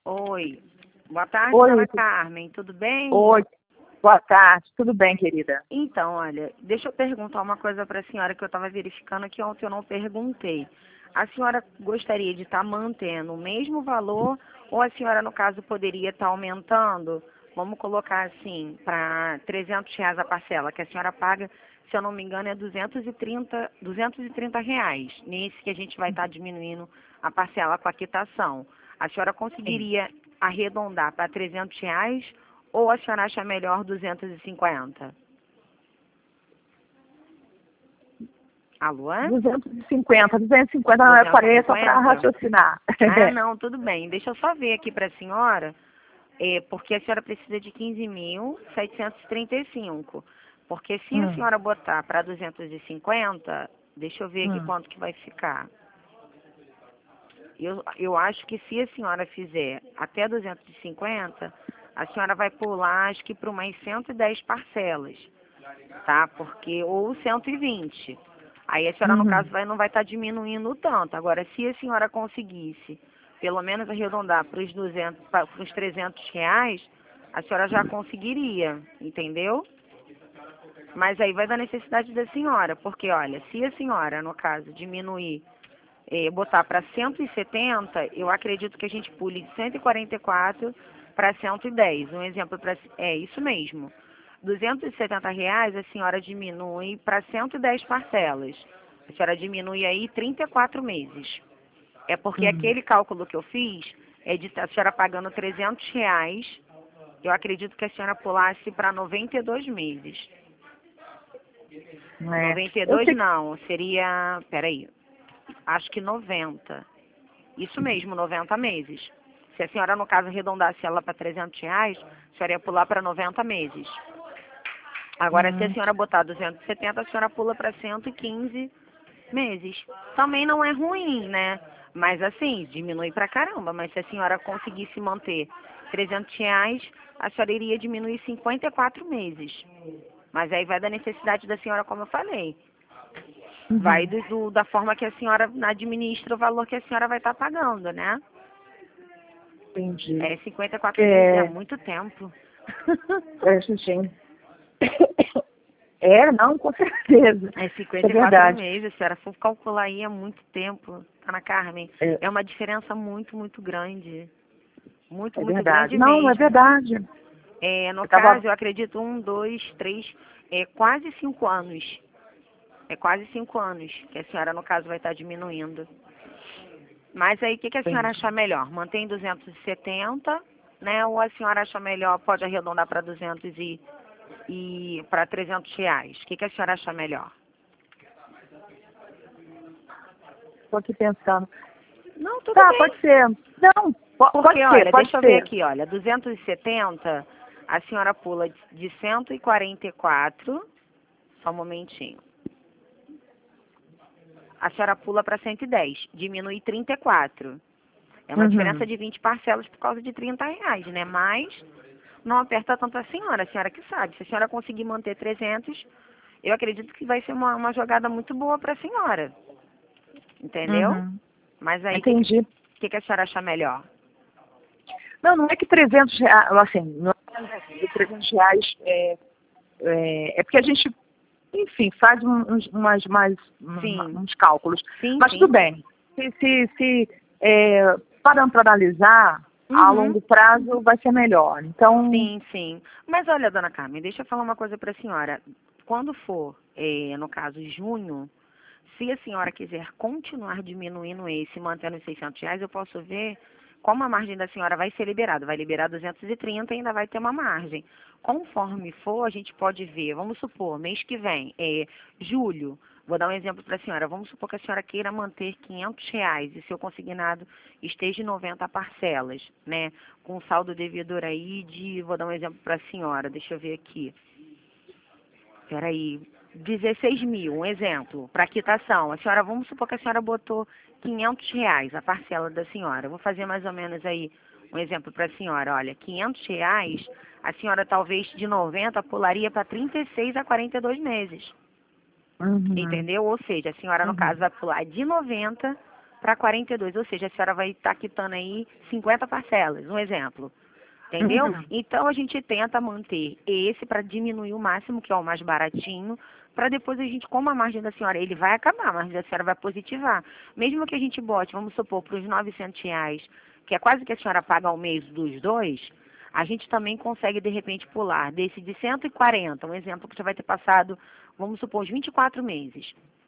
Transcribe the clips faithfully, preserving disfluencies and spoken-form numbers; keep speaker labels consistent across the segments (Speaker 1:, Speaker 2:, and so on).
Speaker 1: Oi. Boa tarde,
Speaker 2: Oi,
Speaker 1: dona Carmen. Tudo bem?
Speaker 2: oi, boa tarde, tudo bem, querida?
Speaker 1: Então, olha, deixa eu perguntar uma coisa para a senhora que eu estava verificando que ontem eu não perguntei. A senhora gostaria de estar mantendo o mesmo valor ou a senhora, no caso, poderia estar aumentando? Vamos colocar assim, para trezentos reais a parcela, que a senhora paga, se eu não me engano, é duzentos e trinta, duzentos e trinta reais. Nesse que a gente vai estar diminuindo a parcela com a quitação. A senhora
Speaker 2: Sim.
Speaker 1: conseguiria arredondar para trezentos reais ou a senhora acha melhor duzentos e cinquenta? Alô?
Speaker 2: duzentos e cinquenta, duzentos e cinquenta não é parede só para
Speaker 1: duzentos e cinquenta?
Speaker 2: raciocinar.
Speaker 1: Ah, não, tudo bem. Deixa eu só ver aqui para a senhora, é, porque a senhora precisa de quinze mil setecentos e trinta e cinco. Porque se a
Speaker 2: hum,
Speaker 1: senhora botar para duzentos e cinquenta, deixa eu ver aqui
Speaker 2: hum,
Speaker 1: quanto que vai ficar. Eu, eu acho que se a senhora fizer até duzentos e cinquenta, a senhora vai pular, acho que para umas cento e dez parcelas, tá? Porque, ou cento e vinte. Aí a senhora, no
Speaker 2: uhum.
Speaker 1: caso, vai, não vai estar diminuindo tanto. Agora, se a senhora conseguisse, pelo menos arredondar para os duzentos, para os trezentos reais, a senhora já conseguiria, entendeu? Mas aí vai da necessidade da senhora, porque, olha, se a senhora, no caso, diminuir, eh, botar para cento e setenta, eu acredito que a gente pule de cento e quarenta e quatro para cento e dez. Um exemplo para... É isso mesmo. duzentos e setenta reais a senhora diminui para cento e dez parcelas. A senhora diminui aí trinta e quatro meses. É porque
Speaker 2: Hum.
Speaker 1: aquele cálculo que eu fiz é de a senhora pagando trezentos reais, eu acredito que a senhora pulasse para noventa e dois meses.
Speaker 2: É.
Speaker 1: noventa e
Speaker 2: Eu
Speaker 1: dois
Speaker 2: sei que
Speaker 1: não, seria, peraí, acho que noventa. Isso mesmo, noventa meses. Se a senhora, no caso, arredondasse ela para trezentos reais, a senhora ia pular para noventa meses. Agora, se a
Speaker 2: hum,
Speaker 1: senhora botar duzentos e setenta, a senhora pula para cento e quinze meses. Também não é ruim, né? Mas assim, diminui pra caramba. Mas se a senhora conseguisse manter trezentos reais, a senhora iria diminuir cinquenta e quatro meses. Mas aí vai da necessidade da senhora, como eu falei. Vai
Speaker 2: uhum.
Speaker 1: do, do- da forma que a senhora administra o valor que a senhora vai estar pagando, né?
Speaker 2: Entendi.
Speaker 1: É, cinquenta e quatro meses é
Speaker 2: É,
Speaker 1: muito tempo.
Speaker 2: é, sim. É, não, com certeza.
Speaker 1: É
Speaker 2: Isso é
Speaker 1: cinquenta e quatro
Speaker 2: verdade.
Speaker 1: meses, se a senhora for calcular aí, é muito tempo, Ana Carmen.
Speaker 2: É,
Speaker 1: É uma diferença muito, muito grande. Muito,
Speaker 2: é
Speaker 1: muito
Speaker 2: verdade.
Speaker 1: grande
Speaker 2: Não, é
Speaker 1: mesmo.
Speaker 2: verdade.
Speaker 1: É, no
Speaker 2: Eu tava.
Speaker 1: caso, eu acredito um, dois, três, é quase cinco anos. É quase cinco anos que a senhora, no caso, vai estar diminuindo. Mas aí, o que, que a senhora acha melhor? Mantém duzentos e setenta, né? Ou a senhora acha melhor, pode arredondar para duzentos e, e para trezentos reais? O que, que a senhora acha melhor?
Speaker 2: Estou aqui pensando.
Speaker 1: Não, tudo
Speaker 2: Tá,
Speaker 1: bem.
Speaker 2: pode ser. Não, po-
Speaker 1: Porque,
Speaker 2: pode ser,
Speaker 1: olha,
Speaker 2: pode
Speaker 1: deixa eu ver
Speaker 2: ser.
Speaker 1: aqui, olha, duzentos e setenta, a senhora pula de cento e quarenta e quatro, só um momentinho. A senhora pula para cento e dez, diminui trinta e quatro. É uma diferença
Speaker 2: Uhum.
Speaker 1: de vinte parcelas por causa de trinta reais, né? Mas não aperta tanto a senhora, a senhora que sabe. Se a senhora conseguir manter trezentos, eu acredito que vai ser uma, uma jogada muito boa para a senhora, entendeu?
Speaker 2: Uhum.
Speaker 1: Mas aí, o que, que,
Speaker 2: Entendi.
Speaker 1: que, que a senhora acha melhor?
Speaker 2: Não, não é que trezentos reais, assim, não é que trezentos reais é, é, é porque a gente, enfim, faz um- uns, umas, mais, uma-
Speaker 1: Sim,
Speaker 2: uns cálculos.
Speaker 1: sim,
Speaker 2: Mas tudo
Speaker 1: sim.
Speaker 2: bem. Se, se, se é, parando para analisar, a
Speaker 1: Uhum.
Speaker 2: longo prazo vai ser melhor. Então,
Speaker 1: Sim, sim. Mas olha, dona Carmen, deixa eu falar uma coisa para a senhora. Quando for, eh, no caso, junho, se a senhora quiser continuar diminuindo esse, mantendo os seiscentos reais, eu posso ver como a margem da senhora vai ser liberada. Vai liberar duzentos e trinta e ainda vai ter uma margem. Conforme for, a gente pode ver, vamos supor, mês que vem, é, julho, vou dar um exemplo para a senhora. Vamos supor que a senhora queira manter quinhentos reais e seu consignado esteja em noventa parcelas, né? Com saldo devedor aí de, vou dar um exemplo para a senhora, deixa eu ver aqui. Peraí, dezesseis mil, um exemplo, para quitação. A senhora, vamos supor que a senhora botou quinhentos reais a parcela da senhora. Eu vou fazer mais ou menos aí um exemplo para a senhora. Olha, quinhentos reais, a senhora talvez de noventa pularia para trinta e seis a quarenta e dois meses.
Speaker 2: uhum,
Speaker 1: Entendeu? Ou seja, a senhora, no caso,
Speaker 2: uhum,
Speaker 1: vai pular de noventa para quarenta e dois, ou seja, a senhora vai estar quitando aí cinquenta parcelas, um exemplo. Entendeu?
Speaker 2: Uhum.
Speaker 1: Então, a gente tenta manter esse para diminuir o máximo, que é o mais baratinho, para depois a gente, como a margem da senhora, ele vai acabar, a margem da senhora vai positivar. Mesmo que a gente bote, vamos supor, para os novecentos reais, que é quase que a senhora paga ao mês dos dois, a gente também consegue, de repente, pular desse de cento e quarenta, um exemplo que já vai ter passado, vamos supor, uns vinte e quatro meses.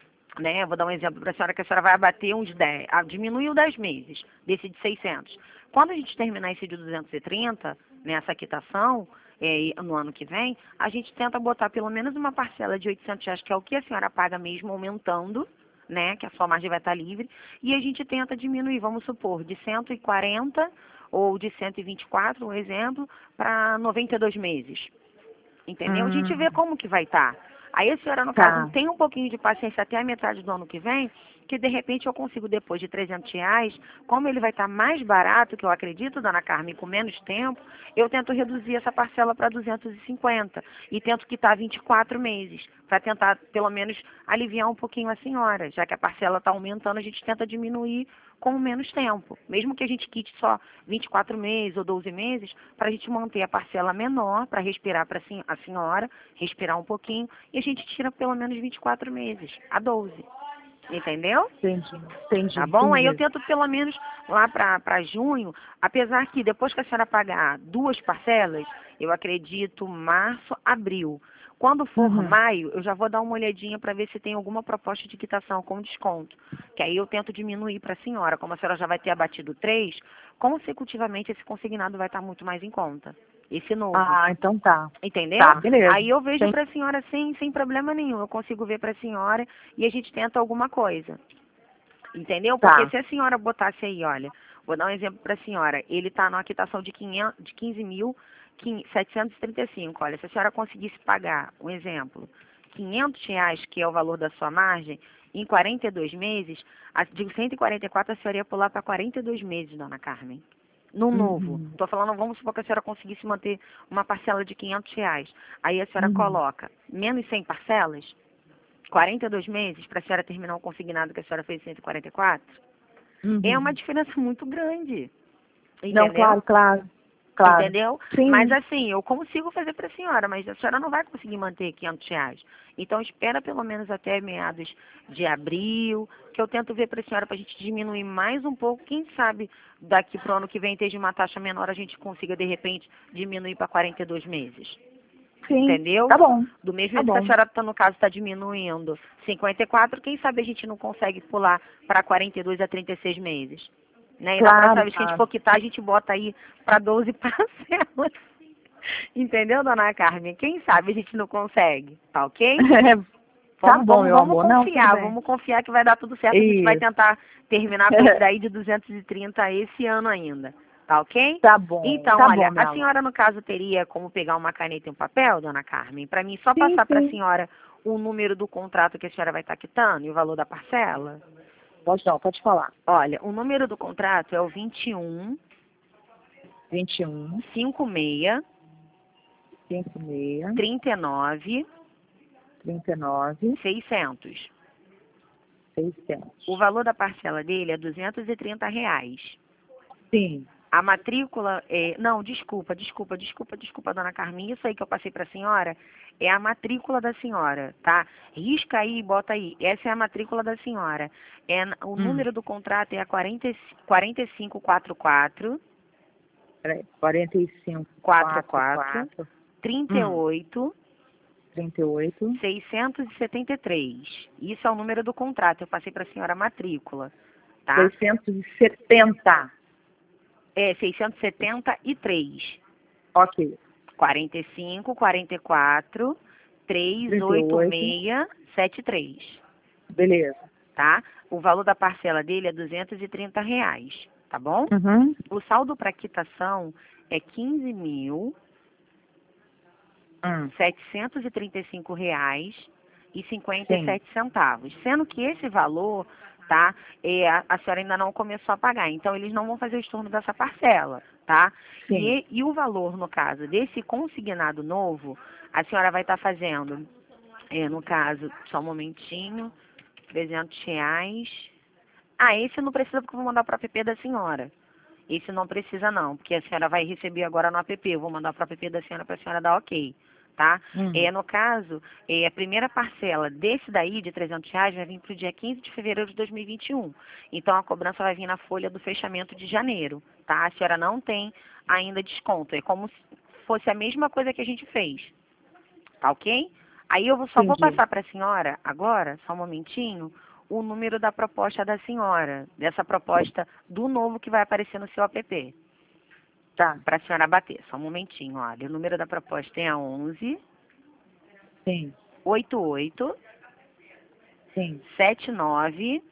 Speaker 1: Né? Vou dar um exemplo para a senhora, que a senhora vai abater uns dez, ah, diminuiu dez meses, desse de seiscentos. Quando a gente terminar esse de duzentos e trinta, nessa quitação, é, no ano que vem, a gente tenta botar pelo menos uma parcela de oitocentos reais, que é o que a senhora paga mesmo, aumentando, né, que a sua margem vai estar livre, e a gente tenta diminuir, vamos supor, de cento e quarenta ou de cento e vinte e quatro, um exemplo, para noventa e dois meses. Entendeu? A gente
Speaker 2: Hum,
Speaker 1: vê como que vai estar. Aí a senhora, no caso,
Speaker 2: tá.
Speaker 1: tem um pouquinho de paciência até a metade do ano que vem, que de repente eu consigo, depois de trezentos reais, como ele vai estar mais barato, que eu acredito, dona Carmen, com menos tempo, eu tento reduzir essa parcela para duzentos e cinquenta e tento quitar vinte e quatro meses, para tentar, pelo menos, aliviar um pouquinho a senhora. Já que a parcela está aumentando, a gente tenta diminuir com menos tempo. Mesmo que a gente quite só vinte e quatro meses ou doze meses, para a gente manter a parcela menor, para respirar para a senhora, respirar um pouquinho, e a gente tira pelo menos vinte e quatro meses, a doze. Entendeu?
Speaker 2: Entendi, entendi,
Speaker 1: Tá bom? Aí eu
Speaker 2: entendi.
Speaker 1: tento pelo menos lá para junho, apesar que depois que a senhora pagar duas parcelas, eu acredito março, abril. Quando for
Speaker 2: Uhum.
Speaker 1: maio, eu já vou dar uma olhadinha para ver se tem alguma proposta de quitação com desconto. Que aí eu tento diminuir para a senhora. Como a senhora já vai ter abatido três, consecutivamente esse consignado vai estar muito mais em conta. Esse novo.
Speaker 2: Ah, então tá.
Speaker 1: Entendeu?
Speaker 2: Tá, beleza.
Speaker 1: Aí eu vejo
Speaker 2: Tem...
Speaker 1: para a senhora sem, sem problema nenhum. Eu consigo ver para a senhora e a gente tenta alguma coisa. Entendeu? Porque
Speaker 2: Tá.
Speaker 1: se a senhora botasse aí, olha, vou dar um exemplo para a senhora, ele está numa quitação de, quinhentos, de quinze mil setecentos e trinta e cinco. Olha, se a senhora conseguisse pagar, um exemplo, quinhentos reais, que é o valor da sua margem, em quarenta e dois meses, a, de cento e quarenta e quatro a senhora ia pular para quarenta e dois meses, dona Carmen. No novo.
Speaker 2: Uhum.
Speaker 1: Estou falando, vamos supor que a senhora conseguisse manter uma parcela de quinhentos reais. Aí a senhora
Speaker 2: Uhum.
Speaker 1: coloca menos cem parcelas, quarenta e dois meses, para a senhora terminar o consignado que a senhora fez em cento e quarenta e quatro, é uma
Speaker 2: Uhum.
Speaker 1: diferença muito grande.
Speaker 2: Não,
Speaker 1: Entendeu?
Speaker 2: claro, claro, claro.
Speaker 1: Entendeu? Mas
Speaker 2: Sim.
Speaker 1: assim, eu consigo fazer para a senhora, mas a senhora não vai conseguir manter quinhentos reais. Então espera pelo menos até meados de abril, que eu tento ver para a senhora para a gente diminuir mais um pouco. Quem sabe daqui para o ano que vem, esteja uma taxa menor, a gente consiga de repente diminuir para quarenta e dois meses.
Speaker 2: Sim.
Speaker 1: Entendeu?
Speaker 2: Tá bom.
Speaker 1: Do mesmo
Speaker 2: Tá
Speaker 1: jeito que a
Speaker 2: bom.
Speaker 1: senhora, tá, no caso, está diminuindo cinquenta e quatro, quem sabe a gente não consegue pular para quarenta e dois a trinta e seis meses. Né? E na próxima
Speaker 2: Claro,
Speaker 1: vez que a gente
Speaker 2: claro.
Speaker 1: for quitar, a gente bota aí para doze parcelas. Entendeu, dona Carmen? Quem sabe a gente não consegue, tá ok?
Speaker 2: Tá
Speaker 1: Vamos,
Speaker 2: bom,
Speaker 1: vamos,
Speaker 2: meu
Speaker 1: vamos
Speaker 2: amor. Não, tudo
Speaker 1: confiar,
Speaker 2: bem.
Speaker 1: vamos confiar que vai dar tudo certo. A gente vai
Speaker 2: Isso.
Speaker 1: tentar terminar com esse daí de duzentos e trinta esse ano ainda, tá ok?
Speaker 2: Tá bom,
Speaker 1: Então,
Speaker 2: tá bom,
Speaker 1: olha, a
Speaker 2: meu amor.
Speaker 1: senhora no caso teria como pegar uma caneta e um papel, dona Carmen, para mim só
Speaker 2: Sim,
Speaker 1: passar para a
Speaker 2: sim.
Speaker 1: senhora o número do contrato que a senhora vai estar quitando e o valor da parcela?
Speaker 2: Pode não, pode falar.
Speaker 1: Olha, o número do contrato é o vinte e um,
Speaker 2: vinte e um,
Speaker 1: cinquenta e seis,
Speaker 2: cinquenta e seis,
Speaker 1: trinta e nove,
Speaker 2: trinta e nove,
Speaker 1: seiscentos.
Speaker 2: seiscentos.
Speaker 1: O valor da parcela dele é duzentos e trinta reais.
Speaker 2: Sim.
Speaker 1: A matrícula, é, não, desculpa, desculpa, desculpa, desculpa, dona Carmen, isso aí que eu passei para a senhora é a matrícula da senhora, tá? Risca aí e bota aí, essa é a matrícula da senhora. É, o
Speaker 2: Hum.
Speaker 1: número do contrato é a quarenta e cinco quarenta e quatro,
Speaker 2: Peraí. quarenta e cinco,
Speaker 1: quarenta e
Speaker 2: quarenta e
Speaker 1: quatro,
Speaker 2: quatro.
Speaker 1: trinta e
Speaker 2: Hum.
Speaker 1: oito,
Speaker 2: trinta e oito.
Speaker 1: seiscentos e setenta e três. Isso é o número do contrato, eu passei para a senhora a matrícula, tá?
Speaker 2: seiscentos e setenta.
Speaker 1: É seiscentos e setenta e três.
Speaker 2: Ok.
Speaker 1: quarenta e cinco, quarenta e quatro, trezentos e
Speaker 2: trinta e
Speaker 1: oitenta
Speaker 2: oito.
Speaker 1: e seis, setenta e três,
Speaker 2: Beleza.
Speaker 1: tá? O valor da parcela dele é duzentos e trinta reais, tá bom?
Speaker 2: Uhum.
Speaker 1: O saldo para quitação é quinze mil
Speaker 2: Hum.
Speaker 1: setecentos e trinta e cinco reais e cinquenta e
Speaker 2: Sim.
Speaker 1: sete centavos, sendo que esse valor, tá, é, a, a senhora ainda não começou a pagar, então eles não vão fazer o estorno dessa parcela, tá?
Speaker 2: Sim.
Speaker 1: E, e o valor, no caso, desse consignado novo, a senhora vai estar fazendo, é, no caso, só um momentinho, trezentos reais, Ah, esse não precisa porque eu vou mandar para o app da senhora. Esse não precisa não, porque a senhora vai receber agora no app. Eu vou mandar para o app da senhora para a senhora dar ok, tá?
Speaker 2: Hum.
Speaker 1: É, no caso, é, a primeira parcela desse daí, de trezentos reais, vai vir para o dia quinze de fevereiro de dois mil e vinte e um. Então, a cobrança vai vir na folha do fechamento de janeiro, tá? A senhora não tem ainda desconto. É como se fosse a mesma coisa que a gente fez, tá ok? Aí eu vou- só vou
Speaker 2: Entendi.
Speaker 1: passar para a senhora agora, só um momentinho, o número da proposta da senhora, dessa proposta do novo que vai aparecer no seu app,
Speaker 2: Tá.
Speaker 1: para a senhora bater. Só um momentinho, olha. O número da proposta é a onze,
Speaker 2: Sim,
Speaker 1: oitenta e oito,
Speaker 2: sim,
Speaker 1: setenta e nove,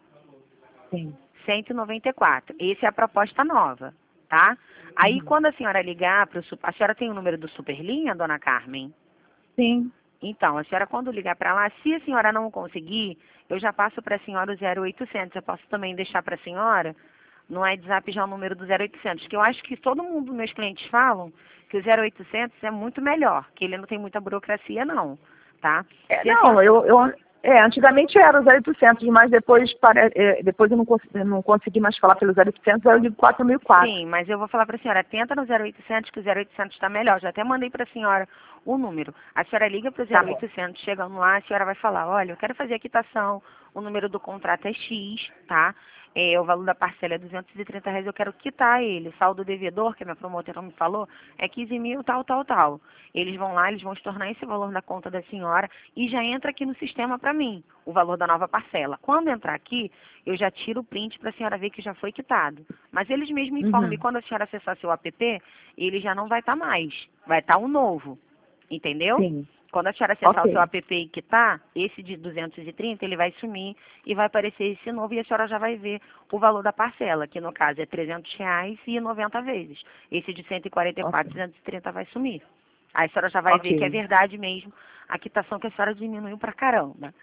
Speaker 2: sim.
Speaker 1: cento e noventa e quatro. Essa é a proposta nova, tá? Aí,
Speaker 2: Uhum.
Speaker 1: quando a senhora ligar para o... A senhora tem o número do Superlinha, dona Carmen?
Speaker 2: Sim.
Speaker 1: Então, a senhora, quando ligar para lá, se a senhora não conseguir, eu já passo para a senhora o zero oitocentos. Eu posso também deixar para a senhora no WhatsApp já o número do zero oitocentos, que eu acho que todo mundo, meus clientes falam que o zero oitocentos é muito melhor, que ele não tem muita burocracia, não, tá?
Speaker 2: É,
Speaker 1: Se a
Speaker 2: não,
Speaker 1: senhora...
Speaker 2: eu, eu é, antigamente era o zero oitocentos, mas depois, pare, é, depois eu não, cons não consegui mais falar pelo zero oitocentos, aí eu digo quatro mil e quatro.
Speaker 1: Sim, mas eu vou falar para a senhora, tenta no zero oitocentos, que o zero oitocentos está melhor. Já até mandei para a senhora o número. A senhora liga para o
Speaker 2: Tá
Speaker 1: zero
Speaker 2: bom.
Speaker 1: oitocentos, chegando lá, a senhora vai falar, olha, eu quero fazer a quitação, o número do contrato é X, tá? É, o valor da parcela é duzentos e trinta reais, eu quero quitar ele. O saldo devedor, que a minha promotora me falou, é quinze mil, tal, tal, tal. Eles vão lá, eles vão estornar esse valor da conta da senhora e já entra aqui no sistema para mim, o valor da nova parcela. Quando entrar aqui, eu já tiro o print para a senhora ver que já foi quitado. Mas eles mesmos informam, e
Speaker 2: Uhum.
Speaker 1: quando a senhora acessar seu app, ele já não vai estar mais, vai estar um novo, entendeu?
Speaker 2: Sim.
Speaker 1: Quando a senhora acessar o seu
Speaker 2: Ok.
Speaker 1: app e quitar, esse de duzentos e trinta, ele vai sumir e vai aparecer esse novo e a senhora já vai ver o valor da parcela, que no caso é trezentos reais e noventa vezes. Esse de cento e quarenta e quatro,
Speaker 2: Ok.
Speaker 1: duzentos e trinta vai sumir. Aí a senhora já vai ver que é
Speaker 2: Ok.
Speaker 1: verdade mesmo a quitação que a senhora diminuiu pra caramba.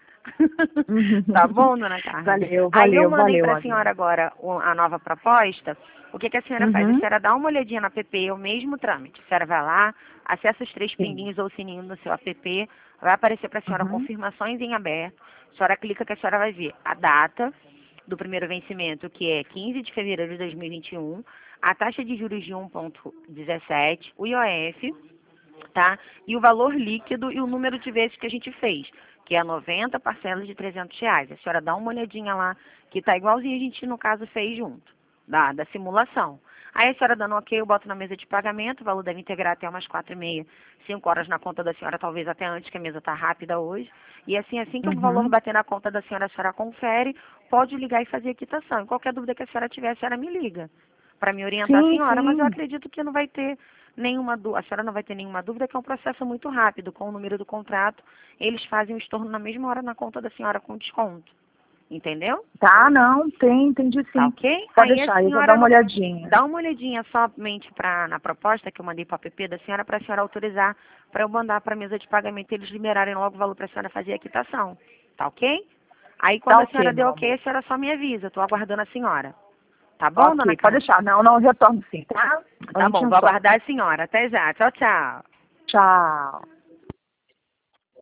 Speaker 2: Uhum.
Speaker 1: Tá bom, dona Carmen?
Speaker 2: Valeu,
Speaker 1: Aí eu
Speaker 2: valeu,
Speaker 1: mandei
Speaker 2: valeu,
Speaker 1: para a
Speaker 2: Magda.
Speaker 1: senhora agora o- a nova proposta. O que, que a senhora faz? A
Speaker 2: Uhum.
Speaker 1: senhora dá uma olhadinha no app, é o mesmo trâmite. A senhora vai lá, acessa os três
Speaker 2: Sim.
Speaker 1: pinguinhos ou sininho no seu app, vai aparecer para a senhora
Speaker 2: Uhum.
Speaker 1: confirmações em aberto. A senhora clica que a senhora vai ver a data do primeiro vencimento, que é quinze de fevereiro de dois mil e vinte e um, a taxa de juros de um vírgula dezessete, o I O F, tá? E o valor líquido e o número de vezes que a gente fez, que é noventa parcelas de trezentos reais. A senhora dá uma olhadinha lá, que tá igualzinho a gente, no caso, fez junto, da, da simulação. Aí a senhora dando ok, eu boto na mesa de pagamento, o valor deve integrar até umas quatro e meia, cinco horas na conta da senhora, talvez até antes, que a mesa tá rápida hoje. E assim, assim que o valor
Speaker 2: Uhum.
Speaker 1: bater na conta da senhora, a senhora confere, pode ligar e fazer a quitação. E qualquer dúvida que a senhora tiver, a senhora me liga para me orientar a
Speaker 2: Sim,
Speaker 1: senhora, mas eu
Speaker 2: sim.
Speaker 1: acredito que não vai ter nenhuma dúvida, a senhora não vai ter nenhuma dúvida, que é um processo muito rápido, com o número do contrato, eles fazem o estorno na mesma hora na conta da senhora com desconto, entendeu?
Speaker 2: Tá, não, tem, entendi
Speaker 1: Tá
Speaker 2: sim.
Speaker 1: ok?
Speaker 2: Pode
Speaker 1: Aí a
Speaker 2: deixar, eu vou dar
Speaker 1: senhora
Speaker 2: uma olhadinha.
Speaker 1: dá uma olhadinha somente pra, na proposta que eu mandei para o app da senhora, para a senhora autorizar, para eu mandar para a mesa de pagamento e eles liberarem logo o valor para a senhora fazer a quitação, tá ok? Aí quando
Speaker 2: Tá
Speaker 1: a senhora
Speaker 2: ok,
Speaker 1: der
Speaker 2: meu
Speaker 1: ok,
Speaker 2: amor.
Speaker 1: a senhora só me avisa, estou aguardando a senhora. Tá bom, dona
Speaker 2: Ok, pode
Speaker 1: Carmen?
Speaker 2: deixar. Não, não, eu retorno sim, tá? A
Speaker 1: Tá
Speaker 2: gente
Speaker 1: bom,
Speaker 2: não
Speaker 1: vou
Speaker 2: só.
Speaker 1: aguardar a senhora. Até já. Tchau, tchau.
Speaker 2: Tchau.